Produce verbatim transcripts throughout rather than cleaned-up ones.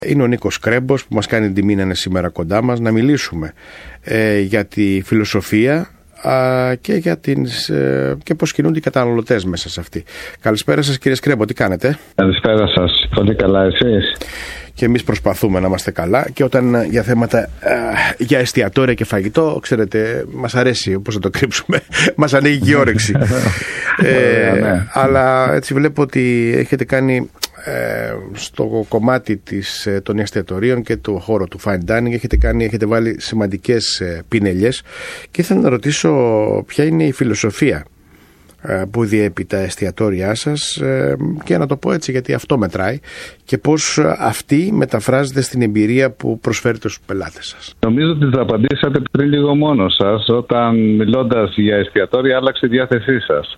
Είναι ο Νίκος Κρέμπος που μας κάνει την τιμή να είναι σήμερα κοντά μας, να μιλήσουμε ε, για τη φιλοσοφία α, και, για την, ε, και πώς κινούνται οι καταναλωτές μέσα σε αυτή. Καλησπέρα σας κύριε Κρέμπο, τι κάνετε? Καλησπέρα σας, πολύ καλά εσείς? Και εμείς προσπαθούμε να είμαστε καλά, και όταν για θέματα ε, για εστιατόρια και φαγητό, ξέρετε, μας αρέσει, πώς να το κρύψουμε, μας ανοίγει η όρεξη. ε, ναι. Αλλά έτσι βλέπω ότι έχετε κάνει ε, στο κομμάτι της, των εστιατορίων και του χώρου του fine dining, έχετε, κάνει, έχετε βάλει σημαντικές ε, πινελιές, και ήθελα να ρωτήσω ποια είναι η φιλοσοφία που διέπει τα εστιατόρια σας, και να το πω έτσι γιατί αυτό μετράει, και πώς αυτή μεταφράζεται στην εμπειρία που προσφέρετε στους πελάτες σας. Νομίζω ότι θα απαντήσατε πριν λίγο μόνο σας, όταν μιλώντας για εστιατόρια άλλαξε η διάθεσή σας.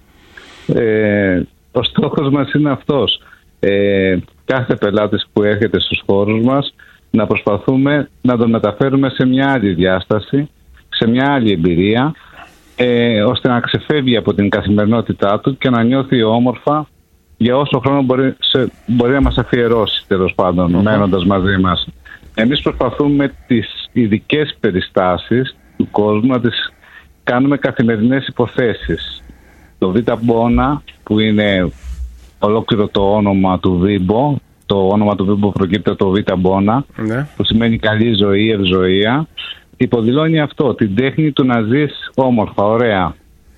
Ε, ο στόχος μας είναι αυτός. Ε, κάθε πελάτης που έρχεται στους χώρους μας να προσπαθούμε να τον μεταφέρουμε σε μια άλλη διάσταση, σε μια άλλη εμπειρία, Ε, ώστε να ξεφεύγει από την καθημερινότητά του και να νιώθει όμορφα για όσο χρόνο μπορεί, σε, μπορεί να μας αφιερώσει, τέλος πάντων, mm-hmm. μένοντας μαζί μας. Εμείς προσπαθούμε τις ειδικές περιστάσεις του κόσμου να τις κάνουμε καθημερινές υποθέσεις. Το Β' Μπόνα, που είναι ολόκληρο το όνομα του Βίμπο, το όνομα του Βίμπο προκύπτει από το Β' Μπόνα, mm-hmm. που σημαίνει καλή ζωή, ευζοία, υποδηλώνει αυτό, την τέχνη του να ζεις όμορφα, ωραία,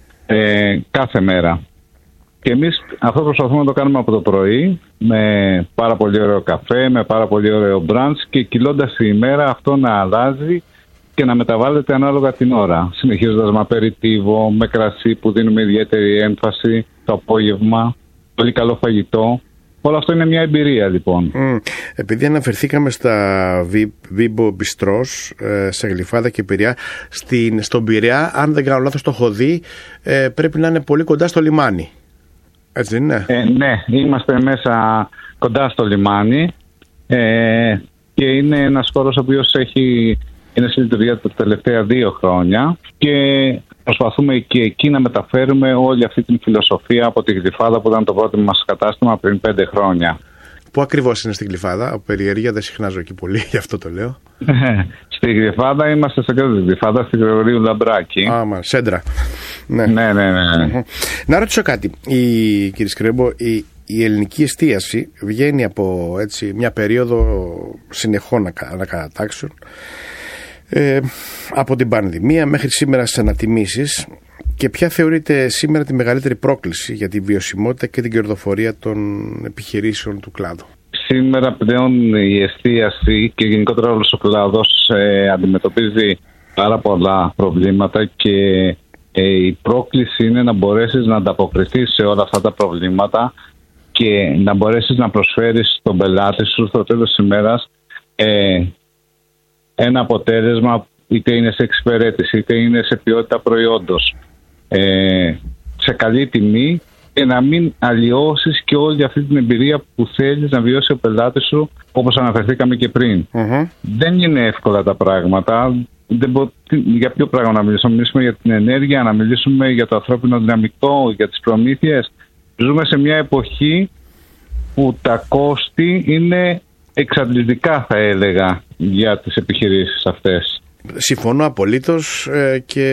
ε, κάθε μέρα. Και εμείς αυτό προσπαθούμε να το κάνουμε από το πρωί, με πάρα πολύ ωραίο καφέ, με πάρα πολύ ωραίο μπραντς, και κυλώντας η ημέρα αυτό να αλλάζει και να μεταβάλλεται ανάλογα την ώρα. Συνεχίζοντας με απεριτίβο, με κρασί που δίνουμε ιδιαίτερη έμφαση, το απόγευμα, πολύ καλό φαγητό. Όλο αυτό είναι μια εμπειρία, λοιπόν. Mm. Επειδή αναφερθήκαμε στα Βίμπο Μπιστρός, σε Γλυφάδα και Πειραιά, στην, στον Πειραιά, αν δεν κάνω λάθος το έχω δει, ε, πρέπει να είναι πολύ κοντά στο λιμάνι. Έτσι είναι? Ε, ναι, είμαστε μέσα κοντά στο λιμάνι, ε, και είναι ένας χώρος ο οποίος έχει, είναι στη λειτουργία τα τελευταία δύο χρόνια, και προσπαθούμε και εκεί να μεταφέρουμε όλη αυτή την φιλοσοφία από τη Γλυφάδα, που ήταν το πρώτο μας κατάστημα πριν πέντε χρόνια. Πού ακριβώς είναι στην Γλυφάδα? Από περιέργεια, δεν συχνάζω εκεί πολύ, γι' αυτό το λέω. Στη Γλυφάδα είμαστε στο κέντρο της Γλυφάδας, στη Γρηγορίου Λαμπράκη. Α, μα, σέντρα. Ναι, ναι, ναι. ναι. Να ρωτήσω κάτι, η, κύριε Σκρέμπο, η, η ελληνική εστίαση βγαίνει από έτσι, μια περίοδο συνεχών ανακατατάξεων. Ε, από την πανδημία μέχρι σήμερα στις ανατιμήσεις, και ποια θεωρείται σήμερα τη μεγαλύτερη πρόκληση για τη βιωσιμότητα και την κερδοφορία των επιχειρήσεων του κλάδου? Σήμερα πλέον η εστίαση και γενικότερα όλος ο κλάδος ε, αντιμετωπίζει πάρα πολλά προβλήματα, και ε, η πρόκληση είναι να μπορέσεις να ανταποκριθείς σε όλα αυτά τα προβλήματα και να μπορέσεις να προσφέρεις στον πελάτη σου στο τέλος της ημέρας ε, ένα αποτέλεσμα, είτε είναι σε εξυπηρέτηση είτε είναι σε ποιότητα προϊόντος, ε, σε καλή τιμή, και να μην αλλοιώσεις και όλη αυτή την εμπειρία που θέλεις να βιώσει ο πελάτης σου, όπως αναφερθήκαμε και πριν. Mm-hmm. Δεν είναι εύκολα τα πράγματα. Δεν μπο... Για ποιο πράγμα να μιλήσουμε? Να μιλήσουμε για την ενέργεια, να μιλήσουμε για το ανθρώπινο δυναμικό, για τις προμήθειες. Ζούμε σε μια εποχή που τα κόστη είναι εξαντλητικά, θα έλεγα, για τις επιχειρήσεις αυτές. Συμφωνώ απολύτως, και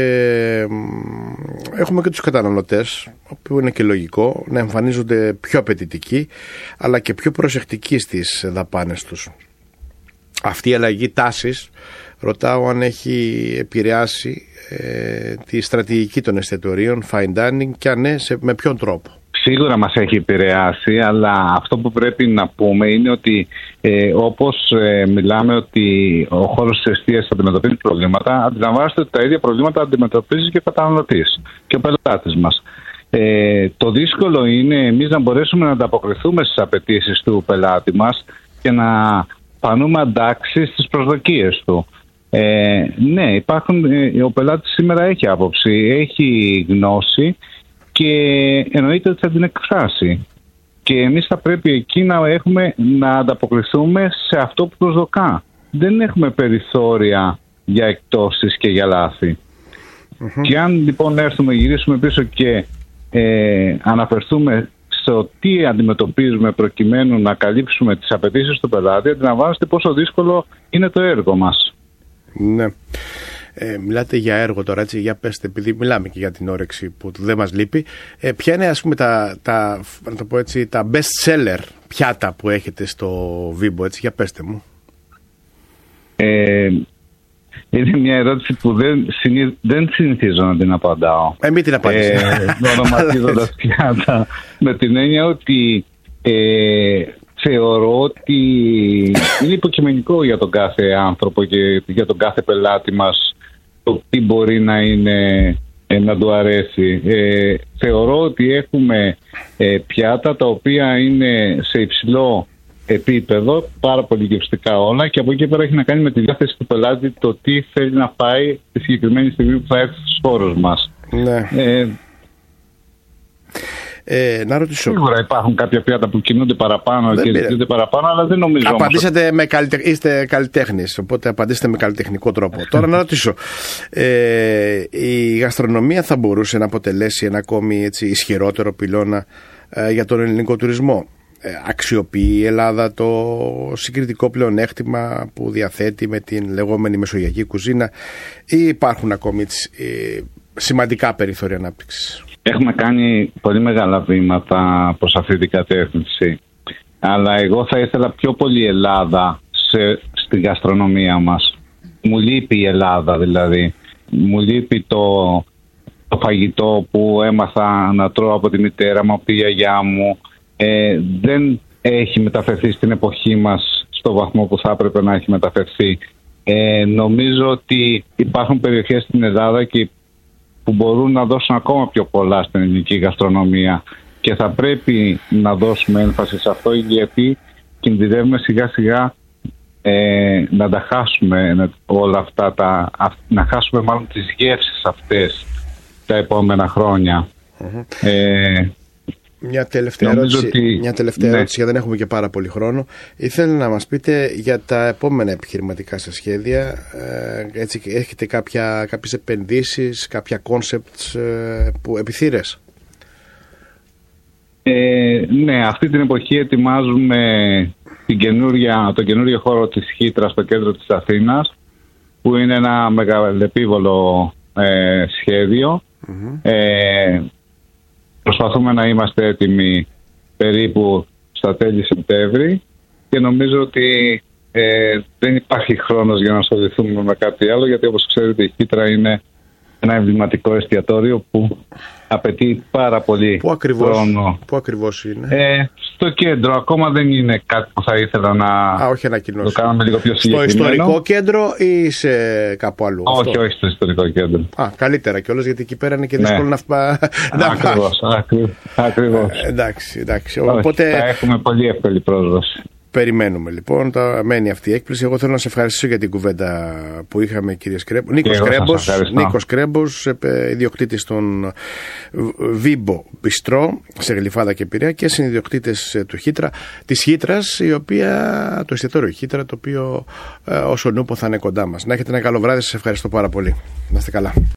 έχουμε και τους καταναλωτές, που είναι και λογικό, να εμφανίζονται πιο απαιτητικοί αλλά και πιο προσεκτικοί στις δαπάνες τους. Αυτή η αλλαγή τάσης, ρωτάω αν έχει επηρεάσει ε, τη στρατηγική των εστιατορίων fine dining, και αν ναι, σε, με ποιον τρόπο? Σίγουρα μας έχει επηρεάσει, αλλά αυτό που πρέπει να πούμε είναι ότι ε, όπως ε, μιλάμε ότι ο χώρος της εστίασης αντιμετωπίζει προβλήματα, αντιλαμβάνεστε ότι τα ίδια προβλήματα αντιμετωπίζει και ο καταναλωτής και ο πελάτης μας. Ε, το δύσκολο είναι εμείς να μπορέσουμε να ανταποκριθούμε στις απαιτήσεις του πελάτη μας και να φανούμε αντάξει στις προσδοκίες του. Ε, ναι, υπάρχουν, ε, ο πελάτης σήμερα έχει άποψη, έχει γνώση, και εννοείται ότι θα την εκφράσει. Και εμείς θα πρέπει εκεί να έχουμε να ανταποκριθούμε σε αυτό που προσδοκά. Δεν έχουμε περιθώρια για εκτόσεις και για λάθη. Mm-hmm. Και αν λοιπόν έρθουμε, γυρίσουμε πίσω και ε, αναφερθούμε στο τι αντιμετωπίζουμε προκειμένου να καλύψουμε τις απαιτήσεις του πελάτη, αντιλαμβάνεστε πόσο δύσκολο είναι το έργο μας. Ναι. Ε, μιλάτε για έργο τώρα, έτσι, για πέστε, επειδή μιλάμε και για την όρεξη που δεν μας λείπει. Ε, ποια είναι, ας πούμε, τα, τα, να το πω έτσι, τα best seller πιάτα που έχετε στο Βίμπο, έτσι, για πέστε μου. Ε, είναι μια ερώτηση που δεν, συνηθ, δεν συνηθίζω να την απαντάω. Ε, μην την απαντήσετε. Ε, ονοματίζοντας πιάτα, με την έννοια ότι ε, θεωρώ ότι είναι υποκειμενικό για τον κάθε άνθρωπο και για τον κάθε πελάτη μας το τι μπορεί να είναι, ε, να του αρέσει. Ε, θεωρώ ότι έχουμε ε, πιάτα τα οποία είναι σε υψηλό επίπεδο, πάρα πολύ γευστικά όλα, και από εκεί πέρα έχει να κάνει με τη διάθεση του πελάτη το τι θέλει να φάει τη συγκεκριμένη στιγμή που θα έρθει στους χώρους μας. Ναι. Ε, Ε, να ρωτήσω. Σίγουρα υπάρχουν κάποια πιάτα που κινούνται παραπάνω δεν και ζητούνται παραπάνω, αλλά δεν νομίζω. Απαντήσατε όμως... με καλυτε... Είστε καλλιτέχνης, οπότε απαντήσετε με καλλιτεχνικό τρόπο. Τώρα να ρωτήσω. Ε, η γαστρονομία θα μπορούσε να αποτελέσει ένα ακόμη έτσι, ισχυρότερο πυλώνα ε, για τον ελληνικό τουρισμό. Ε, αξιοποιεί η Ελλάδα το συγκριτικό πλεονέκτημα που διαθέτει με την λεγόμενη μεσογειακή κουζίνα, ή υπάρχουν ακόμη έτσι, ε, σημαντικά περιθώρια ανάπτυξης? Έχουμε κάνει πολύ μεγάλα βήματα προς αυτή την κατεύθυνση. Αλλά εγώ θα ήθελα πιο πολύ Ελλάδα σε, στη γαστρονομία μας. Μου λείπει η Ελλάδα δηλαδή. Μου λείπει το, το φαγητό που έμαθα να τρώω από τη μητέρα μου, από τη γιαγιά μου. Ε, δεν έχει μεταφερθεί στην εποχή μας στο βαθμό που θα έπρεπε να έχει μεταφερθεί. Ε, νομίζω ότι υπάρχουν περιοχές στην Ελλάδα και που μπορούν να δώσουν ακόμα πιο πολλά στην ελληνική γαστρονομία και θα πρέπει να δώσουμε έμφαση σε αυτό, γιατί κινδυνεύουμε σιγά σιγά ε, να τα χάσουμε όλα αυτά, τα, να χάσουμε μάλλον τις γεύσεις αυτές τα επόμενα χρόνια. Mm-hmm. Ε, Μια τελευταία ερώτηση, ότι... μια τελευταία ναι. ερώτηση, γιατί δεν έχουμε και πάρα πολύ χρόνο. Ήθελα να μας πείτε για τα επόμενα επιχειρηματικά σας σχέδια. Ε, έτσι, έχετε κάποια, κάποιες επενδύσεις, κάποια concepts ε, που επιθύρες? Ε, ναι, αυτή την εποχή ετοιμάζουμε την καινούρια, το καινούριο χώρο της Χήτρας στο κέντρο της Αθήνας, που είναι ένα μεγαλεπίβολο ε, σχέδιο. Mm-hmm. Ε, Προσπαθούμε να είμαστε έτοιμοι περίπου στα τέλη Σεπτέμβρη και νομίζω ότι ε, δεν υπάρχει χρόνος για να ασχοληθούμε με κάτι άλλο, γιατί όπως ξέρετε η Χήτρα είναι ένα εμβληματικό εστιατόριο που απαιτεί πάρα πολύ Πού ακριβώς, χρόνο. Πού ακριβώς είναι? Ε, στο κέντρο. Ακόμα δεν είναι κάτι που θα ήθελα να Α, όχι το κάνουμε λίγο πιο συγκεκριμένο. Στο ιστορικό κέντρο ή σε κάπου αλλού? Όχι, αυτό? όχι στο ιστορικό κέντρο. Α, καλύτερα κιόλας, γιατί εκεί πέρα είναι και δύσκολο ναι. να, να Ακριβώς, ακριβώς. Ε, εντάξει, εντάξει. Όχι, Οπότε... θα έχουμε πολύ εύκολη πρόσβαση. Περιμένουμε λοιπόν, τα μένει αυτή η έκπληση. Εγώ θέλω να σε ευχαριστήσω για την κουβέντα που είχαμε, κύριε Σκρέμπο. Νίκος Κρέμπος, Νίκος Κρέμπος, ιδιοκτήτης των Βίμπο Μπιστρό σε Γλυφάδα και Πειραιά και συνειδιοκτήτης του Χήτρα, της Χήτρας, η οποία, το εστιατόριο Χήτρα, το οποίο όσο νούπο θα είναι κοντά μας. Να έχετε ένα καλό βράδυ, σας ευχαριστώ πάρα πολύ. Να είστε καλά.